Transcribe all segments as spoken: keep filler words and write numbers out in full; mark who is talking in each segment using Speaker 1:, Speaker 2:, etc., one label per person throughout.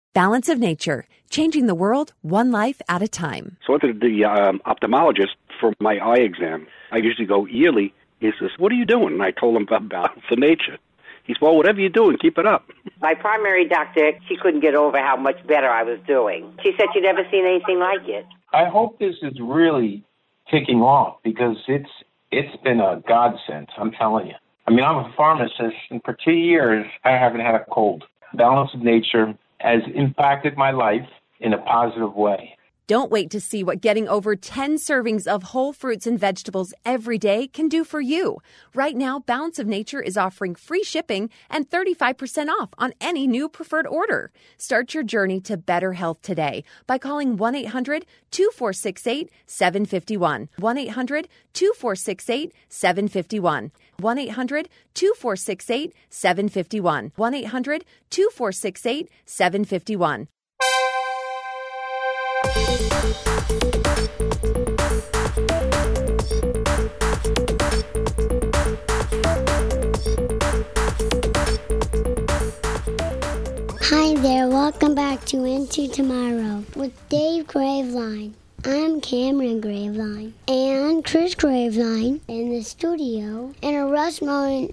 Speaker 1: Balance of Nature, changing the world one life at a time.
Speaker 2: So I went to the um, ophthalmologist for my eye exam. I usually go yearly. He says, "What are you doing?" And I told him about Balance of Nature. He said, "Well, whatever you're doing, keep it up."
Speaker 3: My primary doctor, she couldn't get over how much better I was doing. She said she'd never seen anything like it.
Speaker 4: I hope this is really kicking off because it's it's been a godsend, I'm telling you. I mean, I'm a pharmacist, and for two years, I haven't had a cold. Balance of Nature has impacted my life in a positive way.
Speaker 1: Don't wait to see what getting over ten servings of whole fruits and vegetables every day can do for you. Right now, Balance of Nature is offering free shipping and thirty-five percent off on any new preferred order. Start your journey to better health today by calling one eight hundred two four six eight seven five one. one eight hundred two four six eight seven five one. one eight hundred two four six eight seven five one. one eight hundred two four six eight seven five one.
Speaker 5: Hi there, welcome back to Into Tomorrow with Dave Graveline. I'm Cameron Graveline and Chris Graveline in the studio and a Russ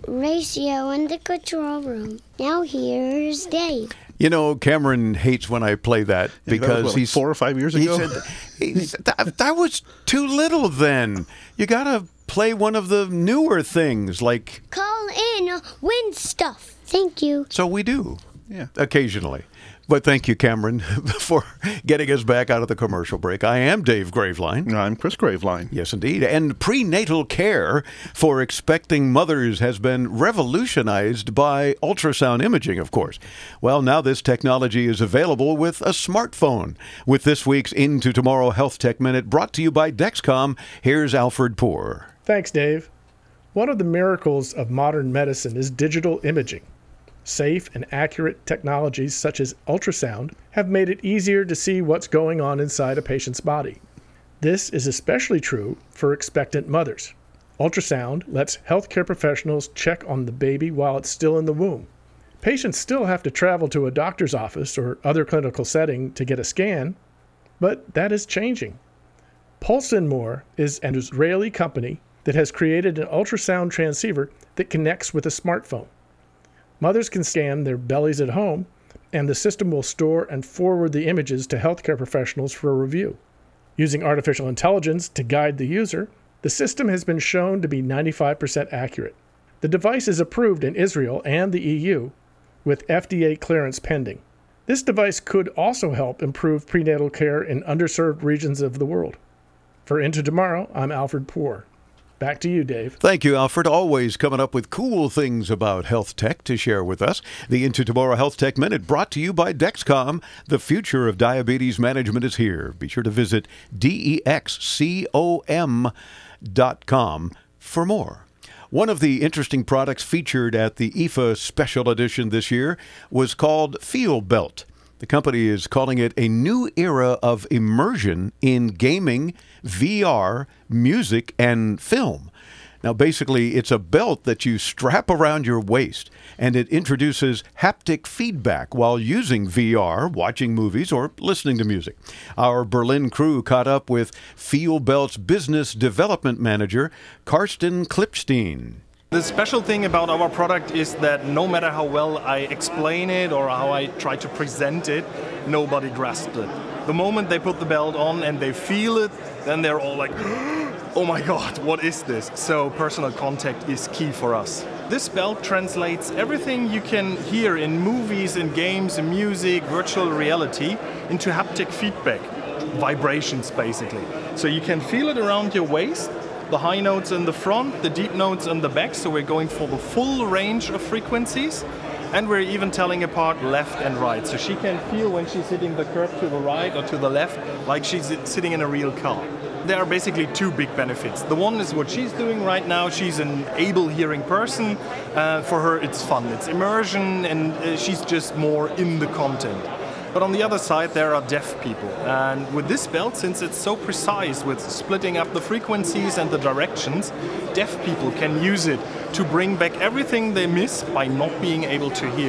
Speaker 5: Ratio in the control room. Now here's Dave.
Speaker 6: You know, Cameron hates when I play that because
Speaker 7: yeah, that was, what, like
Speaker 6: he's
Speaker 7: four or five years ago.
Speaker 6: He said, he said that, that was too little. Then you got to play one of the newer things, like
Speaker 5: call in, win stuff. Thank you.
Speaker 6: So we do,
Speaker 7: yeah,
Speaker 6: occasionally. But thank you, Cameron, for getting us back out of the commercial break. I am Dave Graveline.
Speaker 7: I'm Chris Graveline.
Speaker 6: Yes, indeed. And prenatal care for expecting mothers has been revolutionized by ultrasound imaging, of course. Well, now this technology is available with a smartphone. With this week's Into Tomorrow Health Tech Minute brought to you by Dexcom, here's Alfred Poor.
Speaker 8: Thanks, Dave. One of the miracles of modern medicine is digital imaging. Safe and accurate technologies such as ultrasound have made it easier to see what's going on inside a patient's body. This is especially true for expectant mothers. Ultrasound lets healthcare professionals check on the baby while it's still in the womb. Patients still have to travel to a doctor's office or other clinical setting to get a scan, but that is changing. Pulse and More is an Israeli company that has created an ultrasound transceiver that connects with a smartphone. Mothers can scan their bellies at home, and the system will store and forward the images to healthcare professionals for a review. Using artificial intelligence to guide the user, the system has been shown to be ninety-five percent accurate. The device is approved in Israel and the E U, with F D A clearance pending. This device could also help improve prenatal care in underserved regions of the world. For Into Tomorrow, I'm Alfred Poor. Back to you, Dave.
Speaker 6: Thank you, Alfred. Always coming up with cool things about health tech to share with us. The Into Tomorrow Health Tech Minute brought to you by Dexcom. The future of diabetes management is here. Be sure to visit D E X C O M dot com for more. One of the interesting products featured at the I F A Special Edition this year was called Feel Belt. The company is calling it a new era of immersion in gaming, V R, music, and film. Now, basically, it's a belt that you strap around your waist, and it introduces haptic feedback while using V R, watching movies, or listening to music. Our Berlin crew caught up with Feel Belt's business development manager, Karsten Klipstein.
Speaker 9: The special thing about our product is that no matter how well I explain it or how I try to present it, nobody grasps it. The moment they put the belt on and they feel it, then they're all like, oh my God, what is this? So personal contact is key for us. This belt translates everything you can hear in movies, in games, in music, virtual reality into haptic feedback, vibrations basically. So you can feel it around your waist. The high notes in the front, the deep notes in the back, so we're going for the full range of frequencies, and we're even telling apart left and right, so she can feel when she's hitting the curb to the right or to the left, like she's sitting in a real car. There are basically two big benefits. The one is what she's doing right now. She's an able hearing person. Uh, for her, it's fun. It's immersion, and uh, she's just more in the content. But on the other side, there are deaf people. And with this belt, since it's so precise with splitting up the frequencies and the directions, deaf people can use it to bring back everything they miss by not being able to hear.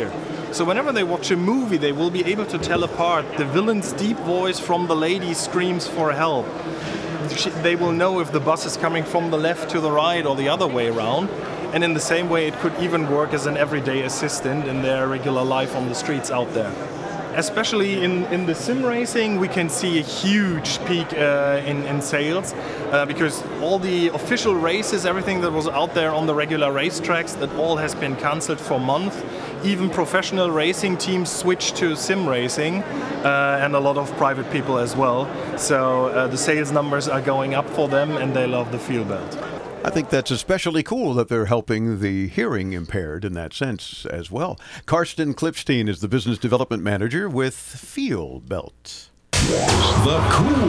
Speaker 9: So whenever they watch a movie, they will be able to tell apart the villain's deep voice from the lady's screams for help. They will know if the bus is coming from the left to the right or the other way around. And in the same way, it could even work as an everyday assistant in their regular life on the streets out there. Especially in, in the sim racing, we can see a huge peak uh, in, in sales uh, because all the official races, everything that was out there on the regular racetracks, that all has been cancelled for months. Even professional racing teams switched to sim racing uh, and a lot of private people as well. So uh, the sales numbers are going up for them and they love the Feel Belt.
Speaker 6: I think that's especially cool that they're helping the hearing impaired in that sense as well. Karsten Klipstein is the business development manager with Feel Belt.
Speaker 7: The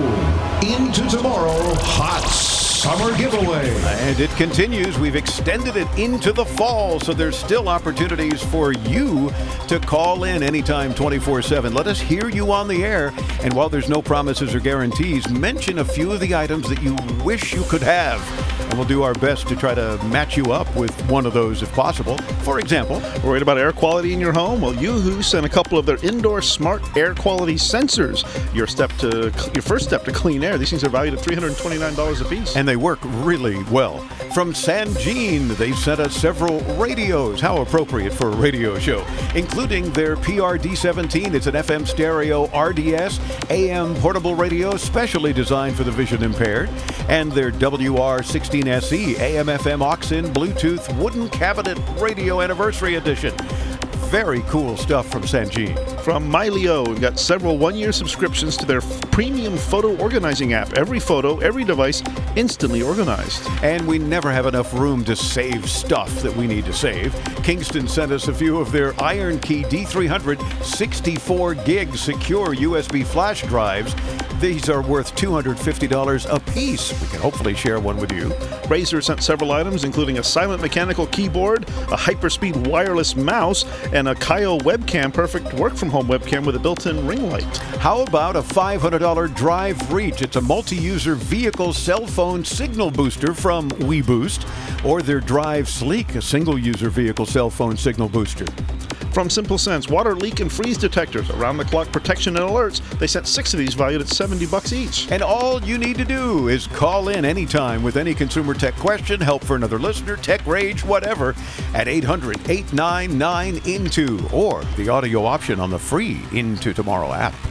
Speaker 7: cool Into Tomorrow Hot Summer Giveaway.
Speaker 6: And it continues. We've extended it into the fall, so there's still opportunities for you to call in anytime twenty-four seven. Let us hear you on the air. And while there's no promises or guarantees, mention a few of the items that you wish you could have. And we'll do our best to try to match you up with one of those if possible. For example,
Speaker 10: worried about air quality in your home? Well, Yoo-Hoo sent a couple of their indoor smart air quality sensors. Your step to your first step to clean air. These things are valued at three hundred twenty-nine dollars a piece.
Speaker 6: And they work really well. From Sanjean, they sent us several radios. How appropriate for a radio show, including their P R D seventeen. It's an F M stereo R D S A M portable radio specially designed for the vision impaired, and their W R sixteen S E A M F M aux-in Bluetooth wooden cabinet radio anniversary edition. Very cool stuff from Sanjean.
Speaker 10: From Mylio, we've got several one-year subscriptions to their f- premium photo organizing app. Every photo, every device, instantly organized.
Speaker 6: And we never have enough room to save stuff that we need to save. Kingston sent us a few of their IronKey D three hundred sixty-four gig secure U S B flash drives. These are worth two hundred fifty dollars a piece. We can hopefully share one with you.
Speaker 10: Razer sent several items, including a silent mechanical keyboard, a hyperspeed wireless mouse, and a Kaio webcam, perfect work-from-home webcam with a built-in ring light.
Speaker 6: How about a five hundred dollars Drive Reach? It's a multi-user vehicle cell phone signal booster from WeBoost, or their Drive Sleek, a single-user vehicle cell phone signal booster.
Speaker 10: From Simple Sense, water leak and freeze detectors, around-the-clock protection and alerts. They sent six of these valued at seventy bucks each.
Speaker 6: And all you need to do is call in anytime with any consumer tech question, help for another listener, tech rage, whatever, at eight hundred, eight nine nine, I N T O, or the audio option on the free Into Tomorrow app.